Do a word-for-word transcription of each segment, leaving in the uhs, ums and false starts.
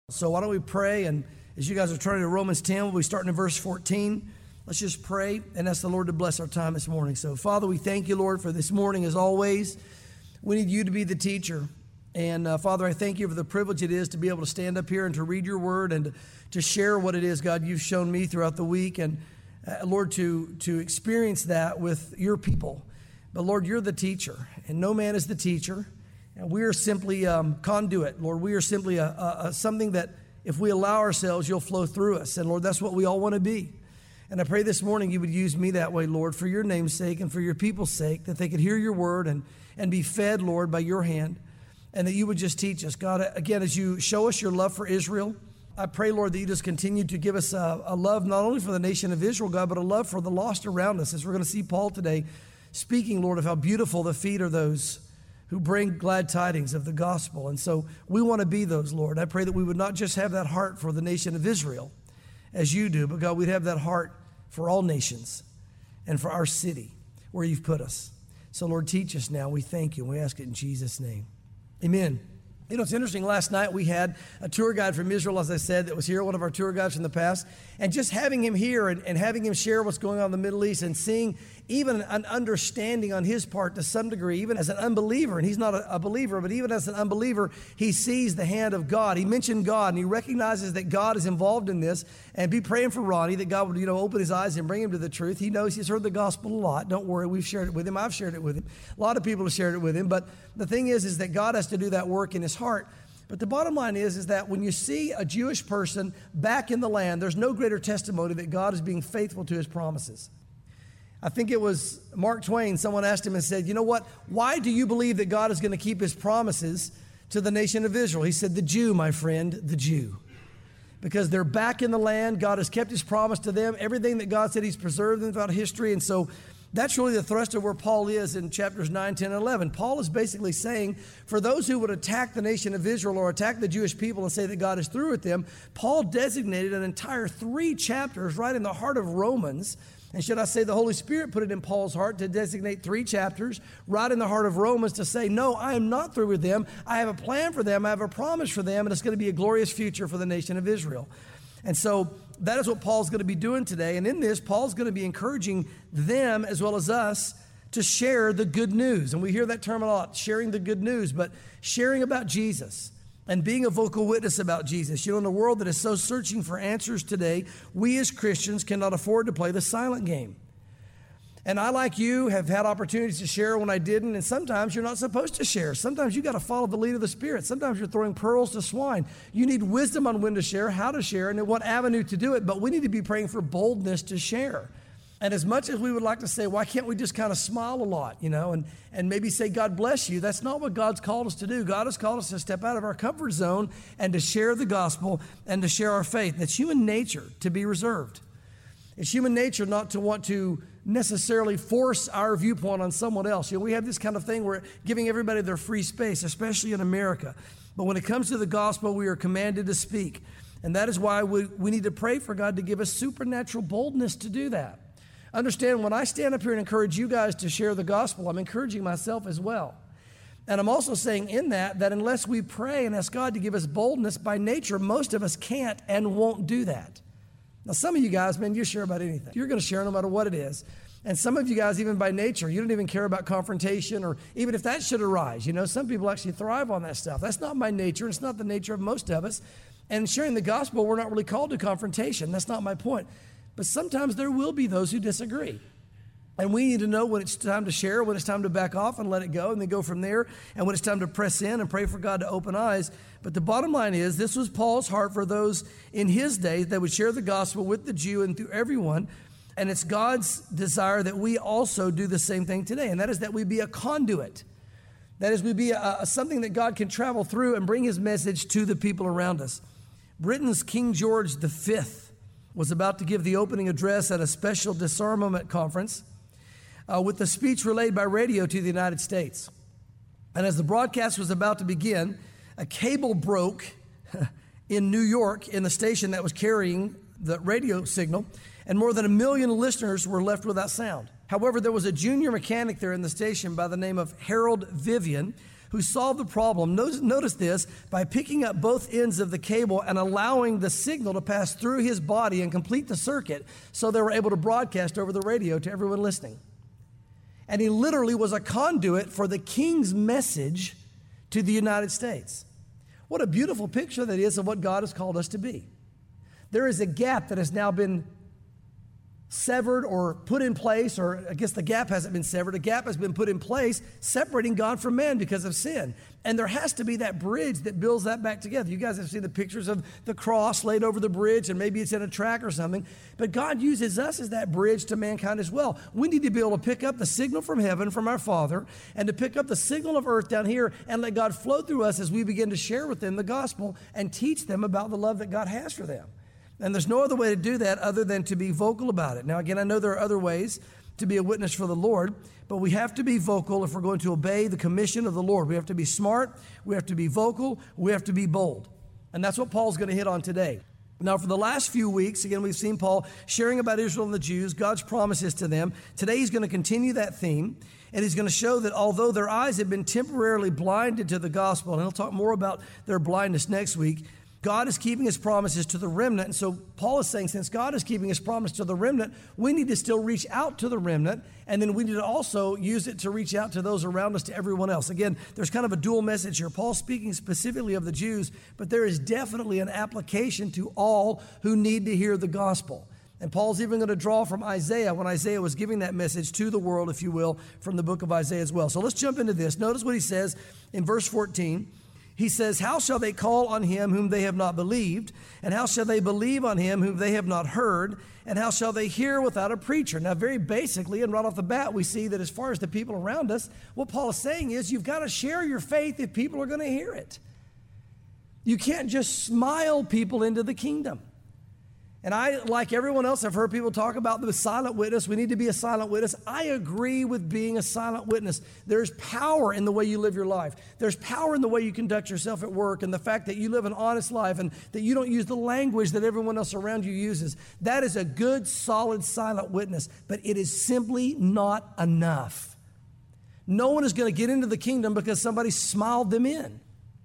So why don't we pray, and as you guys are turning to Romans ten, we'll be starting in verse fourteen. Let's just pray and ask the Lord to bless our time this morning. So Father, we thank you, Lord, for this morning as always. We need you to be the teacher. And uh, Father, I thank you for the privilege it is to be able to stand up here and to read your word and to, to share what it is, God, you've shown me throughout the week. And uh, Lord, to, to experience that with your people. But Lord, you're the teacher, and no man is the teacher. And we are simply um, conduit, Lord. We are simply a, a, a something that if we allow ourselves, you'll flow through us. And Lord, that's what we all want to be. And I pray this morning you would use me that way, Lord, for your name's sake and for your people's sake, that they could hear your word and, and be fed, Lord, by your hand, and that you would just teach us. God, again, as you show us your love for Israel, I pray, Lord, that you just continue to give us a, a love not only for the nation of Israel, God, but a love for the lost around us. As we're going to see Paul today speaking, Lord, of how beautiful the feet are those who bring glad tidings of the gospel. And so we want to be those, Lord. I pray that we would not just have that heart for the nation of Israel as you do, but God, we'd have that heart for all nations and for our city where you've put us. So Lord, teach us now. We thank you and we ask it in Jesus' name. Amen. You know, it's interesting. Last night we had a tour guide from Israel, as I said, that was here, one of our tour guides from the past. And just having him here and, and having him share what's going on in the Middle East and seeing even an understanding on his part to some degree, even as an unbeliever, and he's not a, a believer, but even as an unbeliever, he sees the hand of God. He mentioned God, and he recognizes that God is involved in this. And be praying for Ronnie, that God would, you know, open his eyes and bring him to the truth. He knows he's heard the gospel a lot. Don't worry, we've shared it with him. I've shared it with him. A lot of people have shared it with him. But the thing is, is that God has to do that work in his heart. But the bottom line is, is that when you see a Jewish person back in the land, there's no greater testimony that God is being faithful to his promises. I think it was Mark Twain, someone asked him and said, you know what, why do you believe that God is going to keep his promises to the nation of Israel? He said, the Jew, my friend, the Jew. Because they're back in the land, God has kept his promise to them, everything that God said he's preserved them throughout history. And so that's really the thrust of where Paul is in chapters nine, ten, and eleven. Paul is basically saying, for those who would attack the nation of Israel or attack the Jewish people and say that God is through with them, Paul designated an entire three chapters right in the heart of Romans. And should I say the Holy Spirit put it in Paul's heart to designate three chapters right in the heart of Romans to say, no, I am not through with them. I have a plan for them. I have a promise for them, and it's going to be a glorious future for the nation of Israel. And so that is what Paul's going to be doing today. And in this, Paul's going to be encouraging them as well as us to share the good news. And we hear that term a lot, sharing the good news, but sharing about Jesus and being a vocal witness about Jesus. You know, in a world that is so searching for answers today, we as Christians cannot afford to play the silent game. And I, like you, have had opportunities to share when I didn't, and sometimes you're not supposed to share. Sometimes you got to follow the lead of the Spirit. Sometimes you're throwing pearls to swine. You need wisdom on when to share, how to share, and in what avenue to do it, but we need to be praying for boldness to share. And as much as we would like to say, why can't we just kind of smile a lot, you know, and, and maybe say, God bless you, that's not what God's called us to do. God has called us to step out of our comfort zone and to share the gospel and to share our faith. It's human nature to be reserved. It's human nature not to want to necessarily force our viewpoint on someone else. You know, we have this kind of thing where giving everybody their free space, especially in America. But when it comes to the gospel, we are commanded to speak. And that is why we, we need to pray for God to give us supernatural boldness to do that. Understand, when I stand up here and encourage you guys to share the gospel, I'm encouraging myself as well. And I'm also saying in that, that unless we pray and ask God to give us boldness, by nature, most of us can't and won't do that. Now, some of you guys, man, you share about anything. You're going to share no matter what it is. And some of you guys, even by nature, you don't even care about confrontation, or even if that should arise. You know, some people actually thrive on that stuff. That's not my nature. It's not the nature of most of us. And sharing the gospel, we're not really called to confrontation. That's not my point. But sometimes there will be those who disagree. And we need to know when it's time to share, when it's time to back off and let it go, and then go from there, and when it's time to press in and pray for God to open eyes. But the bottom line is, this was Paul's heart for those in his day that would share the gospel with the Jew and through everyone. And it's God's desire that we also do the same thing today, and that is that we be a conduit. That is, we be a, a, something that God can travel through and bring his message to the people around us. Britain's King George the Fifth was about to give the opening address at a special disarmament conference uh, with the speech relayed by radio to the United States. And as the broadcast was about to begin, a cable broke in New York in the station that was carrying the radio signal, and more than a million listeners were left without sound. However, there was a junior mechanic there in the station by the name of Harold Vivian, who solved the problem. Notice, notice this, by picking up both ends of the cable and allowing the signal to pass through his body and complete the circuit so they were able to broadcast over the radio to everyone listening. And he literally was a conduit for the king's message to the United States. What a beautiful picture that is of what God has called us to be. There is a gap that has now been severed or put in place, or I guess the gap hasn't been severed. A gap has been put in place separating God from man because of sin. And there has to be that bridge that builds that back together. You guys have seen the pictures of the cross laid over the bridge, and maybe it's in a track or something. But God uses us as that bridge to mankind as well. We need to be able to pick up the signal from heaven, from our Father, and to pick up the signal of earth down here and let God flow through us as we begin to share with them the gospel and teach them about the love that God has for them. And there's no other way to do that other than to be vocal about it. Now, again, I know there are other ways to be a witness for the Lord, but we have to be vocal if we're going to obey the commission of the Lord. We have to be smart, we have to be vocal, we have to be bold. And that's what Paul's going to hit on today. Now, for the last few weeks, again, we've seen Paul sharing about Israel and the Jews, God's promises to them. Today, he's going to continue that theme, and he's going to show that although their eyes have been temporarily blinded to the gospel, and he'll talk more about their blindness next week, God is keeping his promises to the remnant. And so Paul is saying, since God is keeping his promise to the remnant, we need to still reach out to the remnant. And then we need to also use it to reach out to those around us, to everyone else. Again, there's kind of a dual message here. Paul's speaking specifically of the Jews, but there is definitely an application to all who need to hear the gospel. And Paul's even going to draw from Isaiah when Isaiah was giving that message to the world, if you will, from the book of Isaiah as well. So let's jump into this. Notice what he says in verse fourteen. He says, how shall they call on him whom they have not believed? And how shall they believe on him whom they have not heard? And how shall they hear without a preacher? Now, very basically, and right off the bat, we see that as far as the people around us, what Paul is saying is you've got to share your faith if people are going to hear it. You can't just smile people into the kingdom. And I, like everyone else, I've heard people talk about the silent witness. We need to be a silent witness. I agree with being a silent witness. There's power in the way you live your life. There's power in the way you conduct yourself at work, and the fact that you live an honest life and that you don't use the language that everyone else around you uses. That is a good, solid, silent witness, but it is simply not enough. No one is going to get into the kingdom because somebody smiled them in.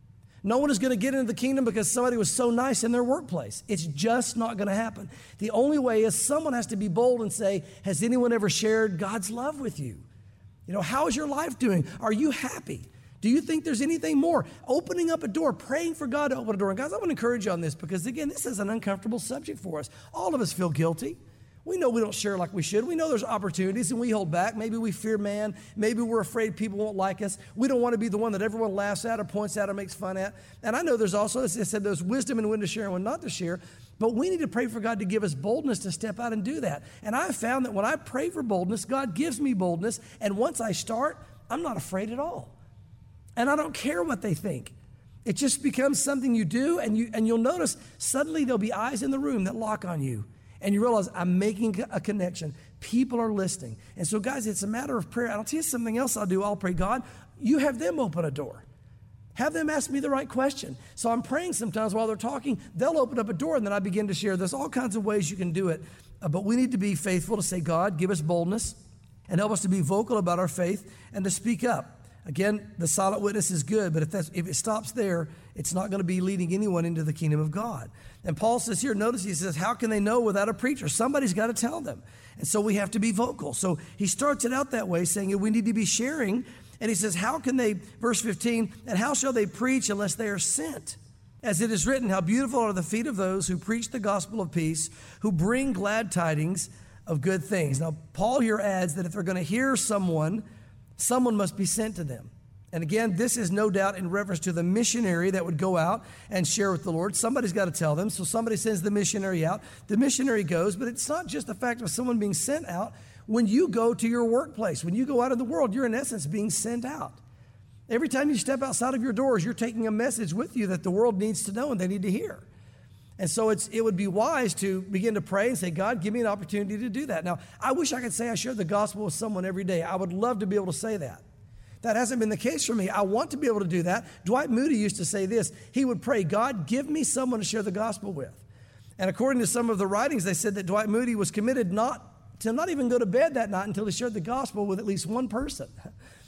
No one is going to get into the kingdom because somebody was so nice in their workplace. It's just not going to happen. The only way is someone has to be bold and say, has anyone ever shared God's love with you? You know, how is your life doing? Are you happy? Do you think there's anything more? Opening up a door, praying for God to open a door. And guys, I want to encourage you on this because, again, this is an uncomfortable subject for us. All of us feel guilty. We know we don't share like we should. We know there's opportunities and we hold back. Maybe we fear man. Maybe we're afraid people won't like us. We don't want to be the one that everyone laughs at or points at or makes fun at. And I know there's also, as I said, there's wisdom in when to share and when not to share. But we need to pray for God to give us boldness to step out and do that. And I've found that when I pray for boldness, God gives me boldness. And once I start, I'm not afraid at all. And I don't care what they think. It just becomes something you do, and, you, and you'll notice suddenly there'll be eyes in the room that lock on you. And you realize I'm making a connection. People are listening. And so, guys, it's a matter of prayer. I'll tell you something else I'll do. I'll pray, God, you have them open a door. Have them ask me the right question. So I'm praying sometimes while they're talking. They'll open up a door, and then I begin to share. There's all kinds of ways you can do it. Uh, but we need to be faithful to say, God, give us boldness and help us to be vocal about our faith and to speak up. Again, the silent witness is good, but if that's, if it stops there, it's not going to be leading anyone into the kingdom of God. And Paul says here, notice he says, how can they know without a preacher? Somebody's got to tell them. And so we have to be vocal. So he starts it out that way, saying we need to be sharing. And he says, how can they, verse fifteen, and how shall they preach unless they are sent? As it is written, how beautiful are the feet of those who preach the gospel of peace, who bring glad tidings of good things. Now, Paul here adds that if they're going to hear someone, someone must be sent to them. And again, this is no doubt in reference to the missionary that would go out and share with the Lord. Somebody's got to tell them. So somebody sends the missionary out. The missionary goes, but it's not just the fact of someone being sent out. When you go to your workplace, when you go out in the world, you're in essence being sent out. Every time you step outside of your doors, you're taking a message with you that the world needs to know and they need to hear. And so it's, it would be wise to begin to pray and say, God, give me an opportunity to do that. Now, I wish I could say I share the gospel with someone every day. I would love to be able to say that. That hasn't been the case for me. I want to be able to do that. Dwight Moody used to say this. He would pray, God, give me someone to share the gospel with. And according to some of the writings, they said that Dwight Moody was committed not to not even go to bed that night until he shared the gospel with at least one person.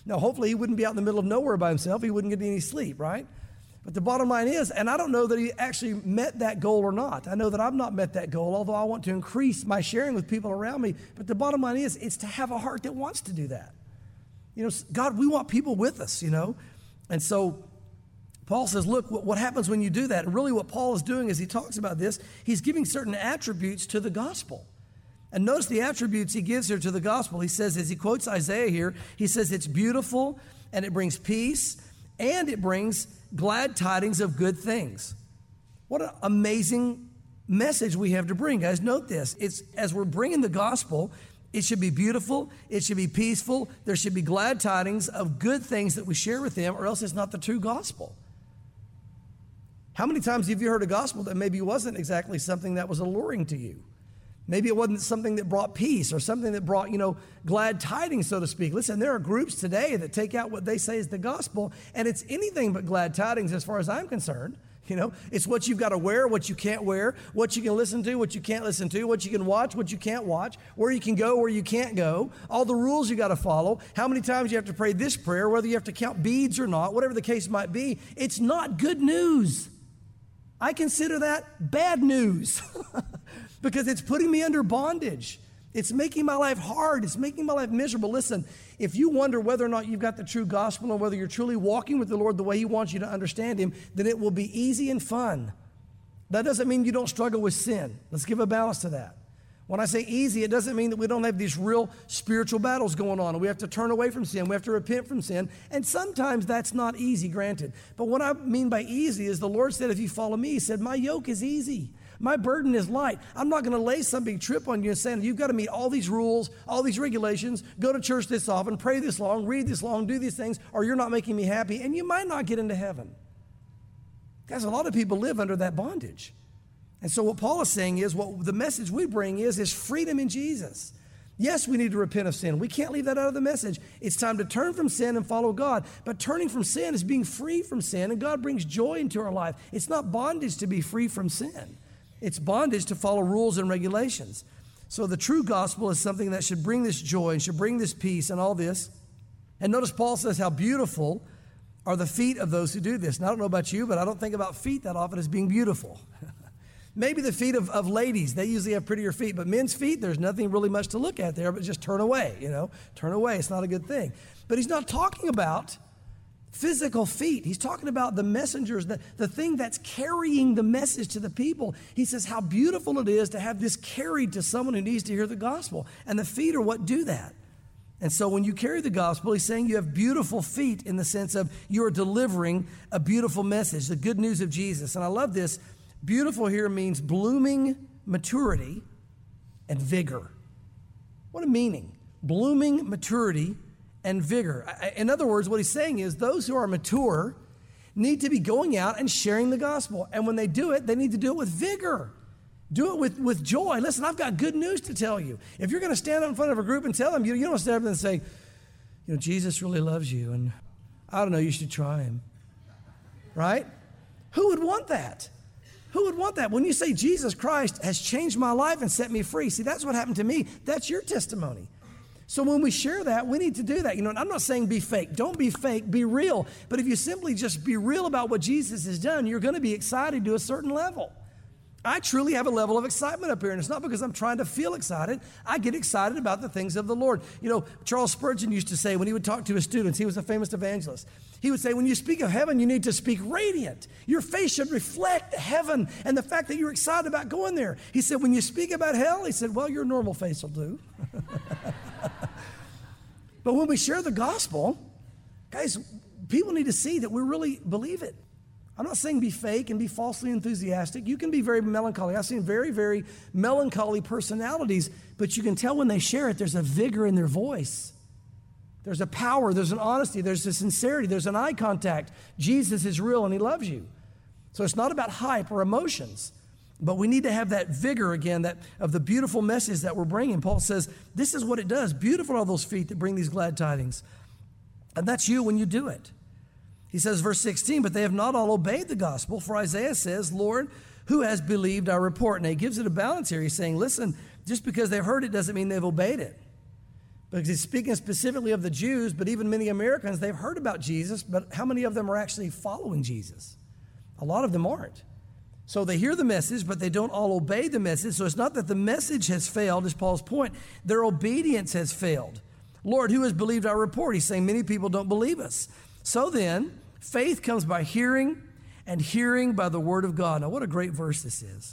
Now, hopefully he wouldn't be out in the middle of nowhere by himself. He wouldn't get any sleep, right? But the bottom line is, and I don't know that he actually met that goal or not. I know that I've not met that goal, although I want to increase my sharing with people around me. But the bottom line is, it's to have a heart that wants to do that. You know, God, we want people with us, you know. And so Paul says, look, what happens when you do that? And really what Paul is doing as he talks about this, he's giving certain attributes to the gospel. And notice the attributes he gives here to the gospel. He says, as he quotes Isaiah here, he says it's beautiful and it brings peace and it brings glad tidings of good things. What an amazing message we have to bring, guys. Note this. It's as we're bringing the gospel, it should be beautiful. It should be peaceful. There should be glad tidings of good things that we share with them, or else it's not the true gospel. How many times have you heard a gospel that maybe wasn't exactly something that was alluring to you? Maybe it wasn't something that brought peace or something that brought, you know, glad tidings, so to speak. Listen, there are groups today that take out what they say is the gospel, and it's anything but glad tidings as far as I'm concerned. You know, it's what you've got to wear, what you can't wear, what you can listen to, what you can't listen to, what you can watch, what you can't watch, where you can go, where you can't go, all the rules you got to follow, how many times you have to pray this prayer, whether you have to count beads or not, whatever the case might be. It's not good news. I consider that bad news because it's putting me under bondage. It's making my life hard. It's making my life miserable. Listen, if you wonder whether or not you've got the true gospel or whether you're truly walking with the Lord the way he wants you to understand him, then it will be easy and fun. That doesn't mean you don't struggle with sin. Let's give a balance to that. When I say easy, it doesn't mean that we don't have these real spiritual battles going on. We have to turn away from sin. We have to repent from sin. And sometimes that's not easy, granted. But what I mean by easy is the Lord said, if you follow me, he said, my yoke is easy. My burden is light. I'm not going to lay some big trip on you and saying, you've got to meet all these rules, all these regulations, go to church this often, pray this long, read this long, do these things, or you're not making me happy, and you might not get into heaven. Guys, a lot of people live under that bondage. And so what Paul is saying is, what the message we bring is, is freedom in Jesus. Yes, we need to repent of sin. We can't leave that out of the message. It's time to turn from sin and follow God. But turning from sin is being free from sin, and God brings joy into our life. It's not bondage to be free from sin. It's bondage to follow rules and regulations. So the true gospel is something that should bring this joy and should bring this peace and all this. And notice Paul says how beautiful are the feet of those who do this. And I don't know about you, but I don't think about feet that often as being beautiful. Maybe the feet of, of ladies, they usually have prettier feet, but men's feet, there's nothing really much to look at there, but just turn away, you know, turn away. It's not a good thing. But he's not talking about physical feet. He's talking about the messengers, the, the thing that's carrying the message to the people. He says how beautiful it is to have this carried to someone who needs to hear the gospel. And the feet are what do that. And so when you carry the gospel, he's saying you have beautiful feet in the sense of you are delivering a beautiful message, the good news of Jesus. And I love this. Beautiful here means blooming maturity and vigor. What a meaning. Blooming maturity and vigor. In other words, what he's saying is those who are mature need to be going out and sharing the gospel. And when they do it, they need to do it with vigor. Do it with, with joy. Listen, I've got good news to tell you. If you're going to stand up in front of a group and tell them, you, you don't stand up and say, you know, Jesus really loves you, and I don't know, you should try him. Right? Who would want that? Who would want that? When you say Jesus Christ has changed my life and set me free, see, that's what happened to me. That's your testimony. So when we share that, we need to do that. You know, and I'm not saying be fake. Don't be fake. Be real. But if you simply just be real about what Jesus has done, you're going to be excited to a certain level. I truly have a level of excitement up here, and it's not because I'm trying to feel excited. I get excited about the things of the Lord. You know, Charles Spurgeon used to say when he would talk to his students, he was a famous evangelist. He would say, when you speak of heaven, you need to speak radiant. Your face should reflect heaven and the fact that you're excited about going there. He said, when you speak about hell, he said, well, your normal face will do. But when we share the gospel, guys, people need to see that we really believe it. I'm not saying be fake and be falsely enthusiastic. You can be very melancholy. I've seen very, very melancholy personalities, but you can tell when they share it, there's a vigor in their voice. There's a power, there's an honesty, there's a sincerity, there's an eye contact. Jesus is real and he loves you. So it's not about hype or emotions, but we need to have that vigor again that of the beautiful message that we're bringing. Paul says, this is what it does. Beautiful are those feet that bring these glad tidings. And that's you when you do it. He says, verse sixteen, but they have not all obeyed the gospel, for Isaiah says, Lord, who has believed our report? And he gives it a balance here. He's saying, listen, just because they've heard it doesn't mean they've obeyed it. Because he's speaking specifically of the Jews, but even many Americans, they've heard about Jesus, but how many of them are actually following Jesus? A lot of them aren't. So they hear the message, but they don't all obey the message. So it's not that the message has failed, is Paul's point. Their obedience has failed. Lord, who has believed our report? He's saying many people don't believe us. So then, faith comes by hearing, and hearing by the word of God. Now, what a great verse this is.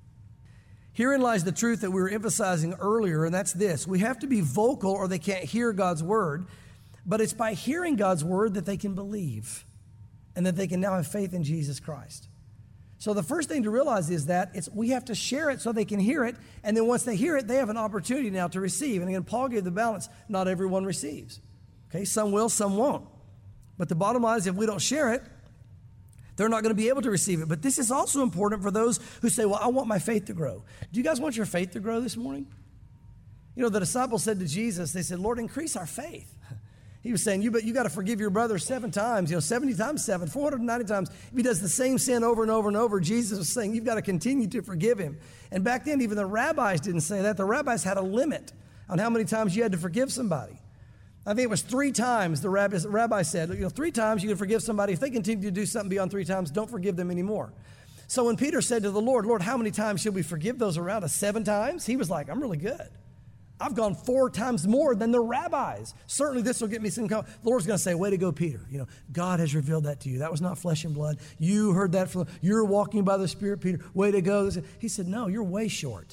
Herein lies the truth that we were emphasizing earlier, and that's this. We have to be vocal or they can't hear God's word, but it's by hearing God's word that they can believe and that they can now have faith in Jesus Christ. So the first thing to realize is that it's we have to share it so they can hear it, and then once they hear it, they have an opportunity now to receive. And again, Paul gave the balance. Not everyone receives. Okay, some will, some won't. But the bottom line is if we don't share it, they're not going to be able to receive it. But this is also important for those who say, well, I want my faith to grow. Do you guys want your faith to grow this morning? You know, the disciples said to Jesus, they said, Lord, increase our faith. He was saying, you, but you got to forgive your brother seven times, you know, seventy times seven, four hundred ninety times. If he does the same sin over and over and over, Jesus was saying, you've got to continue to forgive him. And back then, even the rabbis didn't say that. The rabbis had a limit on how many times you had to forgive somebody. I think it was three times the rabbi, the rabbi said, you know, three times you can forgive somebody. If they continue to do something beyond three times, don't forgive them anymore. So when Peter said to the Lord, Lord, how many times should we forgive those around us? Seven times? He was like, I'm really good. I've gone four times more than the rabbis. Certainly this will get me some, the Lord's going to say, way to go, Peter. You know, God has revealed that to you. That was not flesh and blood. You heard that from, you're walking by the Spirit, Peter. Way to go. He said, no, you're way short.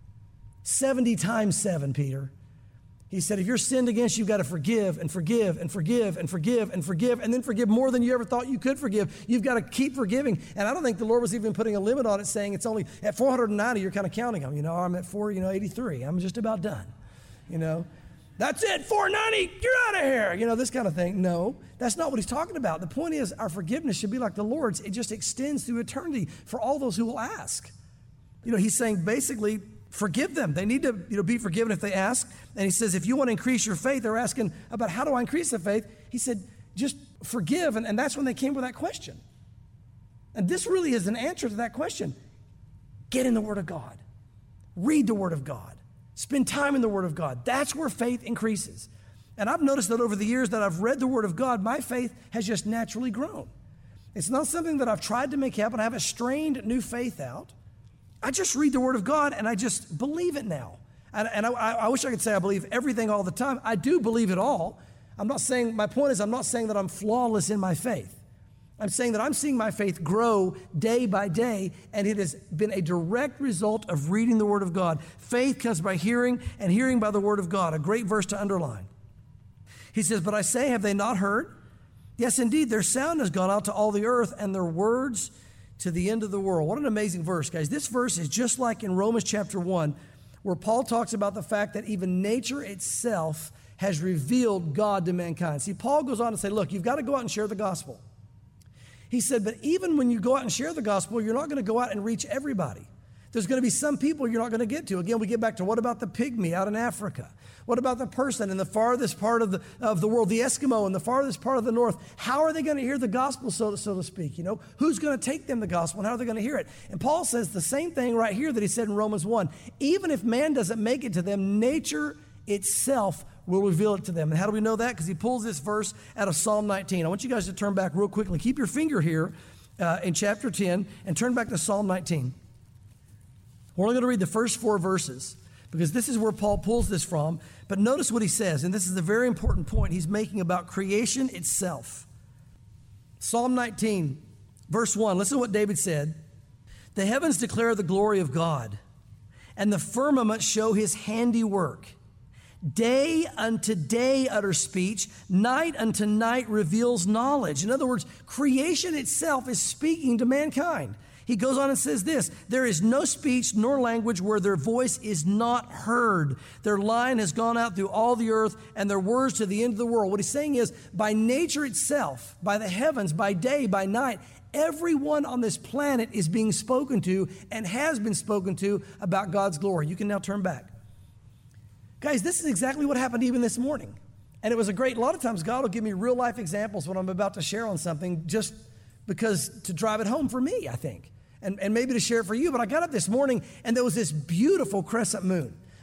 seventy times seven, Peter. He said, if you're sinned against, you've got to forgive and forgive and forgive and forgive and forgive and then forgive more than you ever thought you could forgive. You've got to keep forgiving. And I don't think the Lord was even putting a limit on it, saying it's only at four hundred ninety, you're kind of counting them. You know, I'm at four, you know, eighty-three. I'm just about done. You know, that's it, four ninety, you're out of here. You know, this kind of thing. No, that's not what he's talking about. The point is our forgiveness should be like the Lord's. It just extends through eternity for all those who will ask. You know, he's saying basically, forgive them. They need to, you know, be forgiven if they ask. And he says, if you want to increase your faith, they're asking about how do I increase the faith? He said, just forgive. And, and that's when they came with that question. And this really is an answer to that question. Get in the Word of God. Read the Word of God. Spend time in the Word of God. That's where faith increases. And I've noticed that over the years that I've read the Word of God, my faith has just naturally grown. It's not something that I've tried to make happen. I haven't strained new faith out. I just read the Word of God and I just believe it now. And, and I, I wish I could say I believe everything all the time. I do believe it all. I'm not saying, my point is I'm not saying that I'm flawless in my faith. I'm saying that I'm seeing my faith grow day by day, and it has been a direct result of reading the Word of God. Faith comes by hearing, and hearing by the Word of God. A great verse to underline. He says, but I say, have they not heard? Yes, indeed, their sound has gone out to all the earth, and their words to the end of the world. What an amazing verse, guys. This verse is just like in Romans chapter one, where Paul talks about the fact that even nature itself has revealed God to mankind. See, Paul goes on to say, look, you've got to go out and share the gospel. He said, but even when you go out and share the gospel, you're not going to go out and reach everybody. There's going to be some people you're not going to get to. Again, we get back to what about the pygmy out in Africa? What about the person in the farthest part of the, of the world, the Eskimo in the farthest part of the north? How are they going to hear the gospel, so to, so to speak? You know, who's going to take them the gospel and how are they going to hear it? And Paul says the same thing right here that he said in Romans one. Even if man doesn't make it to them, nature itself will reveal it to them. And how do we know that? Because he pulls this verse out of Psalm nineteen. I want you guys to turn back real quickly. Keep your finger here uh, in chapter ten and turn back to Psalm nineteen. We're only going to read the first four verses because this is where Paul pulls this from. But notice what he says, and this is a very important point he's making about creation itself. Psalm nineteen, verse one, listen to what David said. The heavens declare the glory of God, and the firmament show his handiwork. Day unto day utters speech, night unto night reveals knowledge. In other words, creation itself is speaking to mankind. He goes on and says this, there is no speech nor language where their voice is not heard. Their line has gone out through all the earth and their words to the end of the world. What he's saying is, by nature itself, by the heavens, by day, by night, everyone on this planet is being spoken to and has been spoken to about God's glory. You can now turn back. Guys, this is exactly what happened even this morning. And it was a great, a lot of times God will give me real life examples when I'm about to share on something just because to drive it home for me, I think. And, and maybe to share it for you. But I got up this morning and there was this beautiful crescent moon.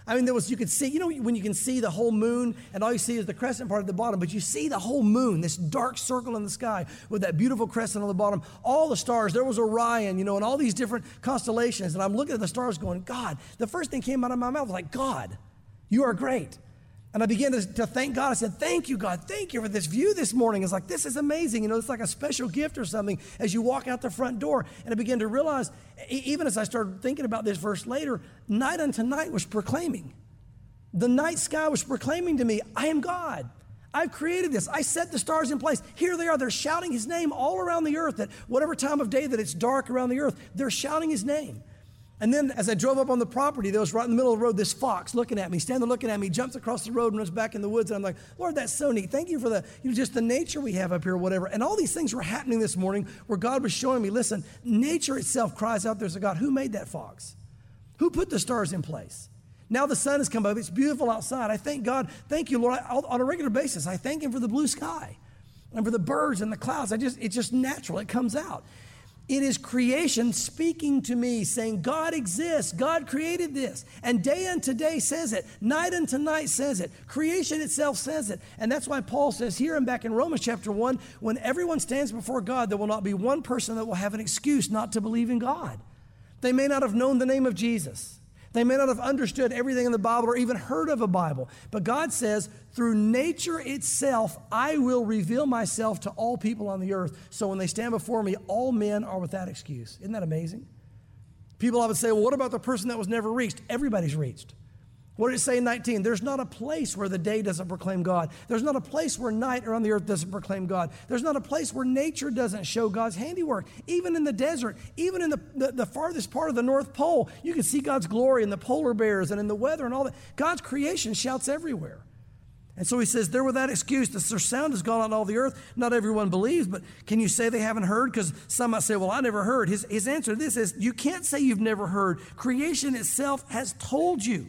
I mean, there was, you could see, you know, when you can see the whole moon and all you see is the crescent part at the bottom, but you see the whole moon, this dark circle in the sky with that beautiful crescent on the bottom, all the stars, there was Orion, you know, and all these different constellations. And I'm looking at the stars going, God, the first thing came out of my mouth was like, God, you are great. And I began to, to thank God. I said, thank you, God. Thank you for this view this morning. It's like, this is amazing. You know, it's like a special gift or something as you walk out the front door. And I began to realize, even as I started thinking about this verse later, night unto night was proclaiming. The night sky was proclaiming to me, I am God. I've created this. I set the stars in place. Here they are. They're shouting his name all around the earth. At whatever time of day that it's dark around the earth, they're shouting his name. And then as I drove up on the property, there was right in the middle of the road, this fox looking at me, standing there looking at me, jumps across the road and runs back in the woods. And I'm like, Lord, that's so neat. Thank you for the, you know, just the nature we have up here or whatever. And all these things were happening this morning where God was showing me, listen, nature itself cries out, there's a God. Who made that fox? Who put the stars in place? Now the sun has come up. It's beautiful outside. I thank God. Thank you, Lord. I, on a regular basis, I thank him for the blue sky and for the birds and the clouds. I just, it's just natural. It comes out. It is creation speaking to me, saying, God exists. God created this. And day unto day says it. Night unto night says it. Creation itself says it. And that's why Paul says here and back in Romans chapter one, when everyone stands before God, there will not be one person that will have an excuse not to believe in God. They may not have known the name of Jesus. They may not have understood everything in the Bible or even heard of a Bible. But God says, through nature itself, I will reveal myself to all people on the earth. So when they stand before me, all men are without excuse. Isn't that amazing? People often say, well, what about the person that was never reached? Everybody's reached. What did it say in nineteen? There's not a place where the day doesn't proclaim God. There's not a place where night around the earth doesn't proclaim God. There's not a place where nature doesn't show God's handiwork. Even in the desert, even in the, the, the farthest part of the North Pole, you can see God's glory in the polar bears and in the weather and all that. God's creation shouts everywhere. And so he says, they're without excuse. Their sound has gone out on all the earth. Not everyone believes, but can you say they haven't heard? Because some might say, well, I never heard. His, his answer to this is, you can't say you've never heard. Creation itself has told you.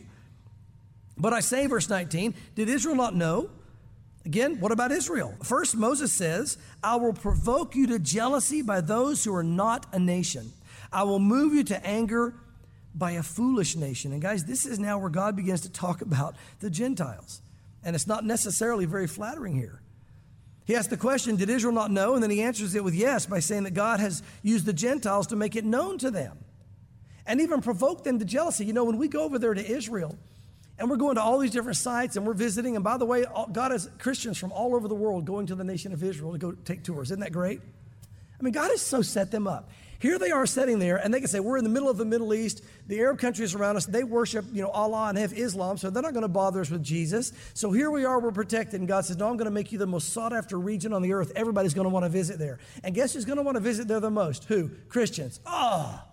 But I say, verse nineteen, did Israel not know? Again, what about Israel? First, Moses says, I will provoke you to jealousy by those who are not a nation. I will move you to anger by a foolish nation. And guys, this is now where God begins to talk about the Gentiles. And it's not necessarily very flattering here. He asks the question, did Israel not know? And then he answers it with yes by saying that God has used the Gentiles to make it known to them and even provoke them to jealousy. You know, when we go over there to Israel, and we're going to all these different sites and we're visiting. And by the way, God has Christians from all over the world going to the nation of Israel to go take tours. Isn't that great? I mean, God has so set them up. Here they are sitting there and they can say, we're in the middle of the Middle East. The Arab countries around us, they worship, you know, Allah and have Islam. So they're not going to bother us with Jesus. So here we are, we're protected. And God says, no, I'm going to make you the most sought after region on the earth. Everybody's going to want to visit there. And guess who's going to want to visit there the most? Who? Christians. Oh,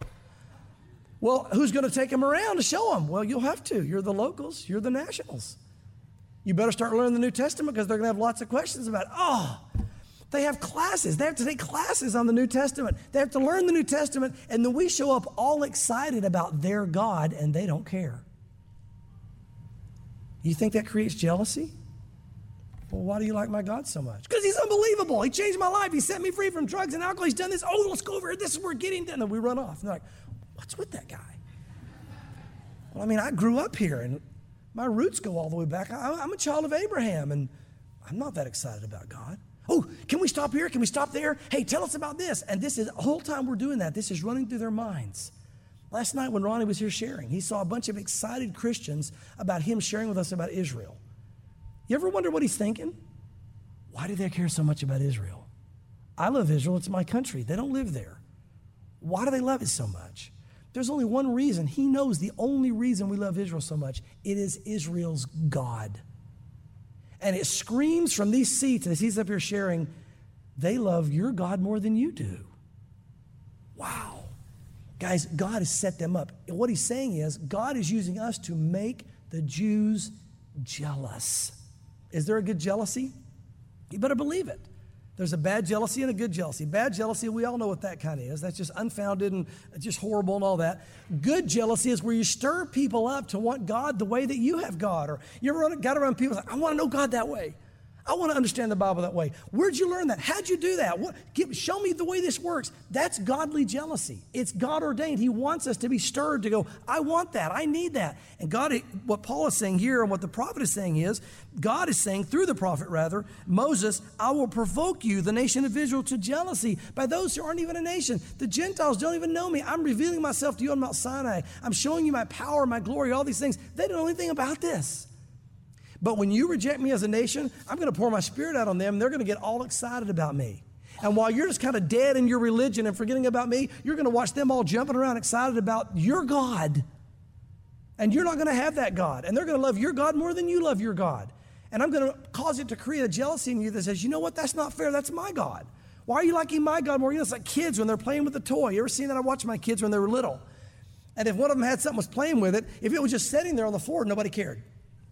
well, who's going to take them around to show them? Well, you'll have to. You're the locals. You're the nationals. You better start learning the New Testament because they're going to have lots of questions about it. Oh, they have classes. They have to take classes on the New Testament. They have to learn the New Testament, and then we show up all excited about their God, and they don't care. You think that creates jealousy? Well, why do you like my God so much? Because he's unbelievable. He changed my life. He set me free from drugs and alcohol. He's done this. Oh, let's go over here. This is where we're getting done. And then we run off. And they're like, what's with that guy? Well, I mean, I grew up here, and my roots go all the way back. I, I'm a child of Abraham, and I'm not that excited about God. Oh, can we stop here? Can we stop there? Hey, tell us about this. And this is, the whole time we're doing that, this is running through their minds. Last night when Ronnie was here sharing, he saw a bunch of excited Christians about him sharing with us about Israel. You ever wonder what he's thinking? Why do they care so much about Israel? I love Israel. It's my country. They don't live there. Why do they love it so much? There's only one reason. He knows the only reason we love Israel so much. It is Israel's God. And it screams from these seats as he's up here sharing, they love your God more than you do. Wow. Guys, God has set them up. And what he's saying is, God is using us to make the Jews jealous. Is there a good jealousy? You better believe it. There's a bad jealousy and a good jealousy. Bad jealousy, we all know what that kind of is. That's just unfounded and just horrible and all that. Good jealousy is where you stir people up to want God the way that you have God. Or you ever got around people like, I want to know God that way. I want to understand the Bible that way. Where'd you learn that? How'd you do that? What, give, show me the way this works. That's godly jealousy. It's God ordained. He wants us to be stirred to go, I want that. I need that. And God, what Paul is saying here and what the prophet is saying is, God is saying through the prophet rather, Moses, I will provoke you, the nation of Israel, to jealousy by those who aren't even a nation. The Gentiles don't even know me. I'm revealing myself to you on Mount Sinai. I'm showing you my power, my glory, all these things. They don't know anything about this. But when you reject me as a nation, I'm going to pour my spirit out on them. They're going to get all excited about me. And while you're just kind of dead in your religion and forgetting about me, you're going to watch them all jumping around excited about your God. And you're not going to have that God. And they're going to love your God more than you love your God. And I'm going to cause it to create a jealousy in you that says, you know what, that's not fair. That's my God. Why are you liking my God more? You know, it's like kids when they're playing with a toy. You ever seen that? I watched my kids when they were little. And if one of them had something was playing with it, if it was just sitting there on the floor, nobody cared.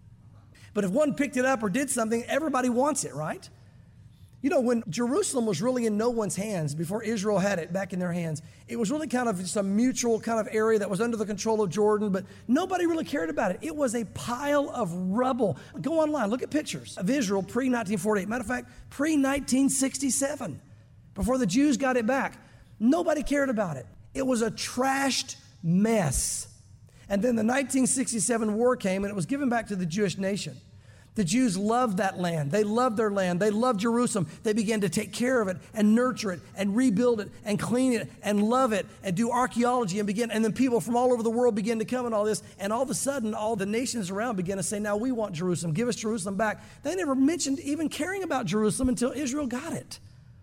But if one picked it up or did something, everybody wants it, right? You know, when Jerusalem was really in no one's hands, before Israel had it back in their hands, it was really kind of just a mutual kind of area that was under the control of Jordan, but nobody really cared about it. It was a pile of rubble. Go online, look at pictures of Israel pre nineteen forty-eight. Matter of fact, pre nineteen sixty-seven, before the Jews got it back. Nobody cared about it. It was a trashed mess. And then the nineteen sixty-seven war came and it was given back to the Jewish nation. The Jews loved that land. They loved their land. They loved Jerusalem. They began to take care of it and nurture it and rebuild it and clean it and love it and do archaeology and begin. And then people from all over the world began to come and all this. And all of a sudden, all the nations around began to say, now we want Jerusalem. Give us Jerusalem back. They never mentioned even caring about Jerusalem until Israel got it.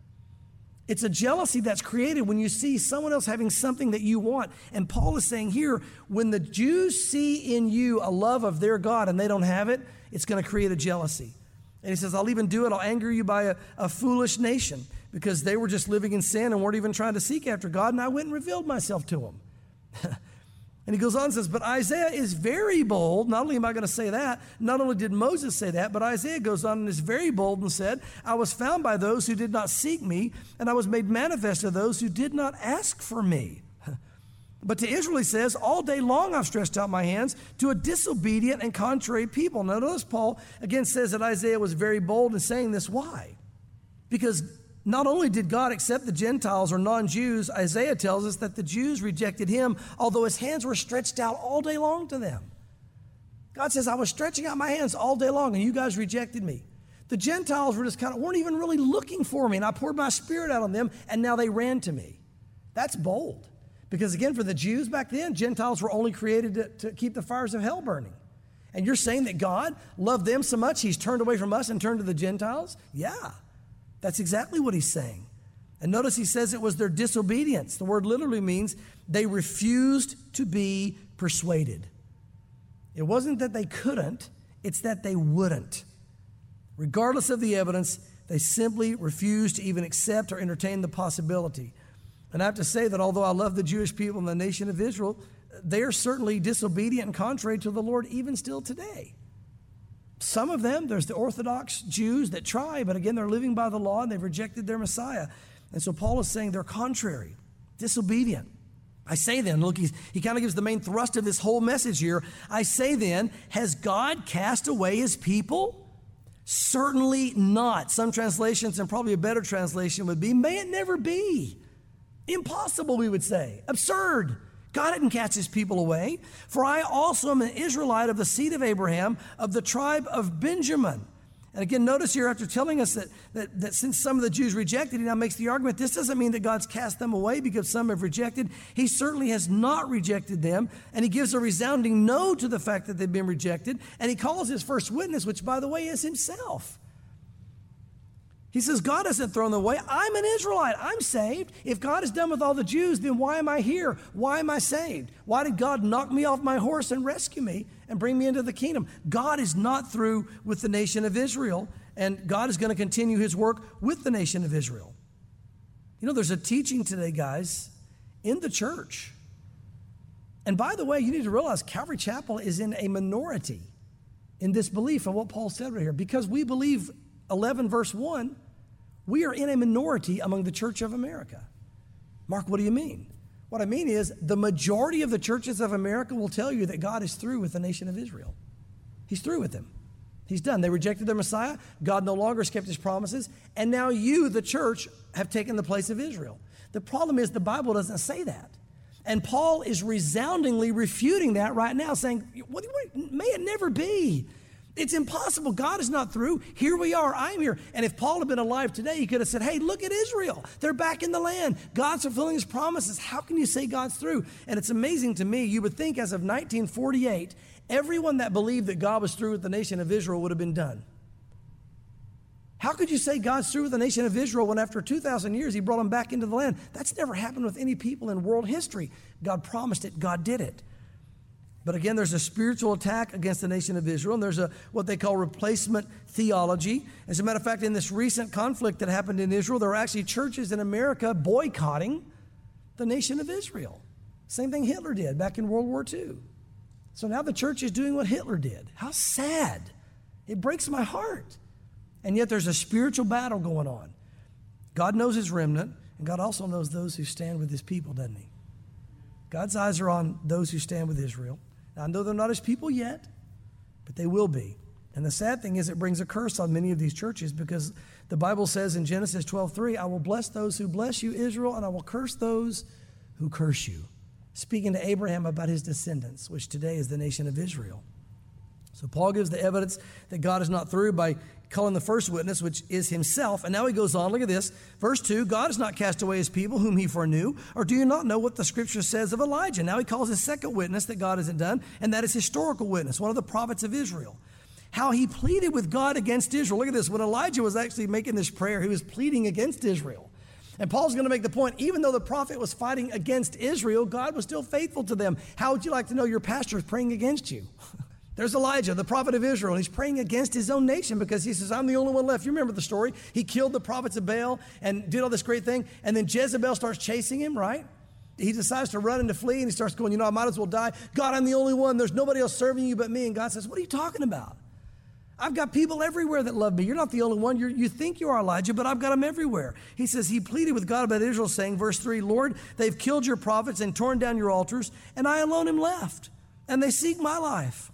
It's a jealousy that's created when you see someone else having something that you want. And Paul is saying here, when the Jews see in you a love of their God and they don't have it, it's going to create a jealousy. And he says, I'll even do it. I'll anger you by a, a foolish nation because they were just living in sin and weren't even trying to seek after God. And I went and revealed myself to them. And he goes on and says, but Isaiah is very bold. Not only am I going to say that, not only did Moses say that, but Isaiah goes on and is very bold and said, I was found by those who did not seek me, and I was made manifest to those who did not ask for me. But to Israel, he says, all day long I've stretched out my hands to a disobedient and contrary people. Now notice Paul again says that Isaiah was very bold in saying this. Why? Because not only did God accept the Gentiles or non-Jews, Isaiah tells us that the Jews rejected him, although his hands were stretched out all day long to them. God says, I was stretching out my hands all day long and you guys rejected me. The Gentiles were just kind of, weren't even really looking for me, and I poured my spirit out on them and now they ran to me. That's bold. Because again, for the Jews back then, Gentiles were only created to, to keep the fires of hell burning. And you're saying that God loved them so much, he's turned away from us and turned to the Gentiles? Yeah. That's exactly what he's saying. And notice he says it was their disobedience. The word literally means they refused to be persuaded. It wasn't that they couldn't, it's that they wouldn't. Regardless of the evidence, they simply refused to even accept or entertain the possibility. And I have to say that although I love the Jewish people and the nation of Israel, they are certainly disobedient and contrary to the Lord even still today. Some of them, there's the Orthodox Jews that try, but again, they're living by the law and they've rejected their Messiah. And so Paul is saying they're contrary, disobedient. I say then, look, he's, he kind of gives the main thrust of this whole message here. I say then, has God cast away his people? Certainly not. Some translations, and probably a better translation would be, may it never be. Impossible, we would say. Absurd. God didn't cast his people away. For I also am an Israelite of the seed of Abraham, of the tribe of Benjamin. And again, notice here after telling us that, that, that since some of the Jews rejected, he now makes the argument, this doesn't mean that God's cast them away because some have rejected. He certainly has not rejected them. And he gives a resounding no to the fact that they've been rejected. And he calls his first witness, which by the way is himself. He says, God hasn't thrown them away. I'm an Israelite. I'm saved. If God is done with all the Jews, then why am I here? Why am I saved? Why did God knock me off my horse and rescue me and bring me into the kingdom? God is not through with the nation of Israel, and God is going to continue his work with the nation of Israel. You know, there's a teaching today, guys, in the church. And by the way, you need to realize Calvary Chapel is in a minority in this belief of what Paul said right here. Because we believe eleven verse one, we are in a minority among the Church of America. Mark, what do you mean? What I mean is the majority of the churches of America will tell you that God is through with the nation of Israel. He's through with them. He's done. They rejected their Messiah. God no longer has kept his promises. And now you, the church, have taken the place of Israel. The problem is the Bible doesn't say that. And Paul is resoundingly refuting that right now, saying, what, what, may it never be. It's impossible. God is not through. Here we are. I'm here. And if Paul had been alive today, he could have said, hey, look at Israel. They're back in the land. God's fulfilling his promises. How can you say God's through? And it's amazing to me. You would think as of nineteen forty-eight, everyone that believed that God was through with the nation of Israel would have been done. How could you say God's through with the nation of Israel when after two thousand years he brought them back into the land? That's never happened with any people in world history. God promised it. God did it. But again, there's a spiritual attack against the nation of Israel, and there's a what they call replacement theology. As a matter of fact, in this recent conflict that happened in Israel, there are actually churches in America boycotting the nation of Israel. Same thing Hitler did back in World War Two. So now the church is doing what Hitler did. How sad. It breaks my heart. And yet there's a spiritual battle going on. God knows his remnant, and God also knows those who stand with his people, doesn't he? God's eyes are on those who stand with Israel. Now, I know they're not his people yet, but they will be. And the sad thing is it brings a curse on many of these churches because the Bible says in Genesis twelve three, I will bless those who bless you, Israel, and I will curse those who curse you. Speaking to Abraham about his descendants, which today is the nation of Israel. So Paul gives the evidence that God is not through by calling the first witness, which is himself. And now he goes on, look at this. Verse two, God has not cast away his people whom he foreknew, or do you not know what the scripture says of Elijah? Now he calls his second witness that God hasn't done, and that is historical witness, one of the prophets of Israel. How he pleaded with God against Israel. Look at this. When Elijah was actually making this prayer, he was pleading against Israel. And Paul's going to make the point, even though the prophet was fighting against Israel, God was still faithful to them. How would you like to know your pastor is praying against you? There's Elijah, the prophet of Israel, and he's praying against his own nation because he says, I'm the only one left. You remember the story. He killed the prophets of Baal and did all this great thing. And then Jezebel starts chasing him, right? He decides to run and to flee, and he starts going, you know, I might as well die. God, I'm the only one. There's nobody else serving you but me. And God says, what are you talking about? I've got people everywhere that love me. You're not the only one. You're, you think you are Elijah, but I've got them everywhere. He says he pleaded with God about Israel, saying, verse three, Lord, they've killed your prophets and torn down your altars, and I alone am left, and they seek my life.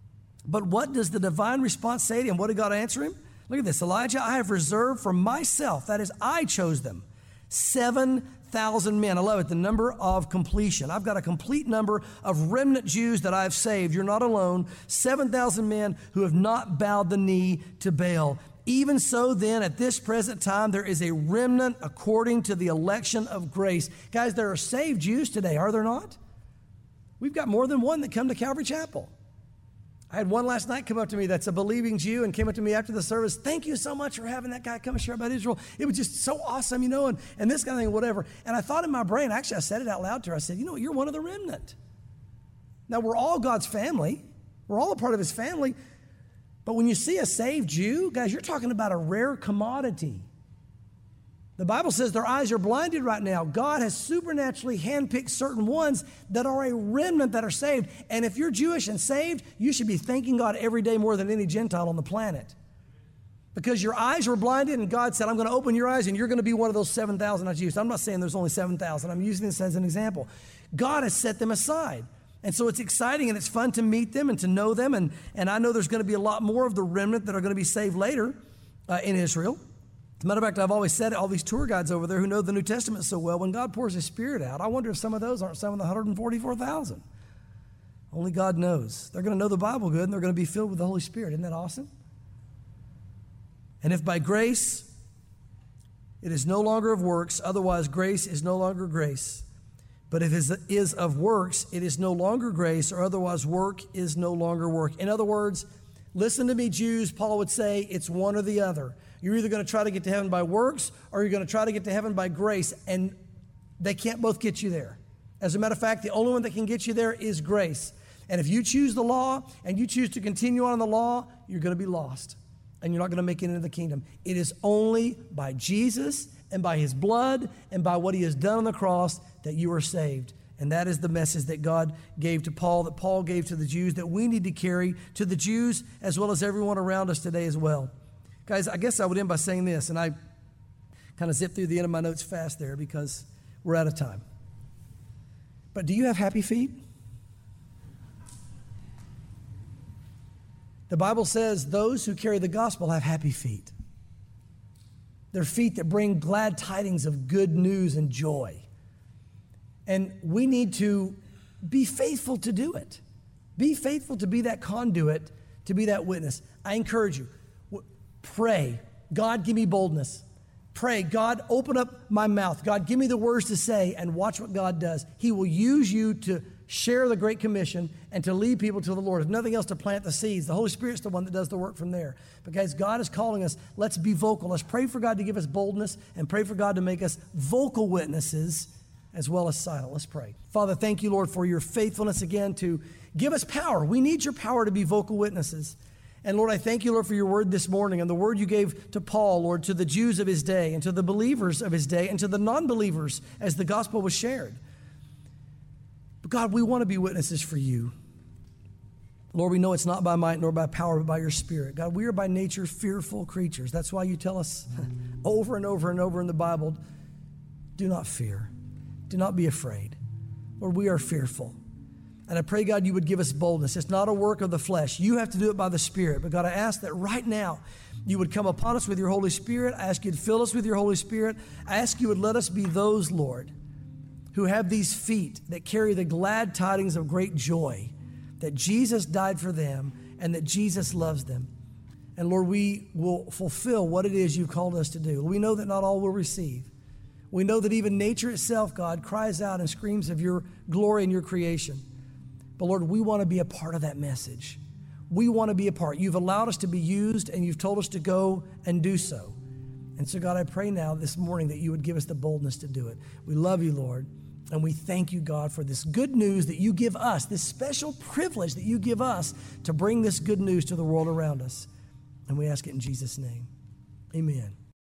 But what does the divine response say to him? What did God answer him? Look at this. Elijah, I have reserved for myself, that is, I chose them, seven thousand men. I love it, the number of completion. I've got a complete number of remnant Jews that I've saved. You're not alone. seven thousand men who have not bowed the knee to Baal. Even so then, at this present time, there is a remnant according to the election of grace. Guys, there are saved Jews today, are there not? We've got more than one that come to Calvary Chapel. I had one last night come up to me that's a believing Jew and came up to me after the service. Thank you so much for having that guy come and share about Israel. It was just so awesome, you know, and, and this kind of thing, whatever. And I thought in my brain, actually, I said it out loud to her. I said, you know what, you're one of the remnant. Now, we're all God's family. We're all a part of his family. But when you see a saved Jew, guys, you're talking about a rare commodity. The Bible says their eyes are blinded right now. God has supernaturally handpicked certain ones that are a remnant that are saved. And if you're Jewish and saved, you should be thanking God every day more than any Gentile on the planet. Because your eyes were blinded and God said, I'm going to open your eyes and you're going to be one of those seven thousand I used. I'm not saying there's only seven thousand. I'm using this as an example. God has set them aside. And so it's exciting and it's fun to meet them and to know them. And, and I know there's going to be a lot more of the remnant that are going to be saved later uh, in Israel. As a matter of fact, I've always said it, all these tour guides over there who know the New Testament so well, when God pours his Spirit out, I wonder if some of those aren't some of the one hundred forty-four thousand. Only God knows. They're going to know the Bible good, and they're going to be filled with the Holy Spirit. Isn't that awesome? And if by grace it is no longer of works, otherwise grace is no longer grace. But if it is of works, it is no longer grace, or otherwise work is no longer work. In other words, listen to me, Jews, Paul would say, it's one or the other. You're either going to try to get to heaven by works or you're going to try to get to heaven by grace, and they can't both get you there. As a matter of fact, the only one that can get you there is grace. And if you choose the law and you choose to continue on in the law, you're going to be lost and you're not going to make it into the kingdom. It is only by Jesus and by his blood and by what he has done on the cross that you are saved. And that is the message that God gave to Paul, that Paul gave to the Jews, that we need to carry to the Jews as well as everyone around us today as well. Guys, I guess I would end by saying this, and I kind of zipped through the end of my notes fast there because we're out of time. But do you have happy feet? The Bible says those who carry the gospel have happy feet. They're feet that bring glad tidings of good news and joy. And we need to be faithful to do it. Be faithful to be that conduit, to be that witness. I encourage you, pray, God, give me boldness. Pray, God, open up my mouth. God, give me the words to say, and watch what God does. He will use you to share the Great Commission and to lead people to the Lord. If nothing else, to plant the seeds. The Holy Spirit's the one that does the work from there. Because God is calling us, let's be vocal. Let's pray for God to give us boldness and pray for God to make us vocal witnesses as well as silent. Let's pray. Father, thank you, Lord, for your faithfulness again to give us power. We need your power to be vocal witnesses. And Lord, I thank you, Lord, for your word this morning and the word you gave to Paul, Lord, to the Jews of his day and to the believers of his day and to the non-believers as the gospel was shared. But God, we want to be witnesses for you. Lord, we know it's not by might nor by power, but by your Spirit. God, we are by nature fearful creatures. That's why you tell us over and over and over in the Bible, do not fear. Do not be afraid. Lord, we are fearful. And I pray, God, you would give us boldness. It's not a work of the flesh. You have to do it by the Spirit. But God, I ask that right now you would come upon us with your Holy Spirit. I ask you to fill us with your Holy Spirit. I ask you would let us be those, Lord, who have these feet that carry the glad tidings of great joy, that Jesus died for them and that Jesus loves them. And Lord, we will fulfill what it is you've called us to do. We know that not all will receive. We know that even nature itself, God, cries out and screams of your glory and your creation. But Lord, we want to be a part of that message. We want to be a part. You've allowed us to be used and you've told us to go and do so. And so God, I pray now this morning that you would give us the boldness to do it. We love you, Lord. And we thank you, God, for this good news that you give us, this special privilege that you give us to bring this good news to the world around us. And we ask it in Jesus' name. Amen.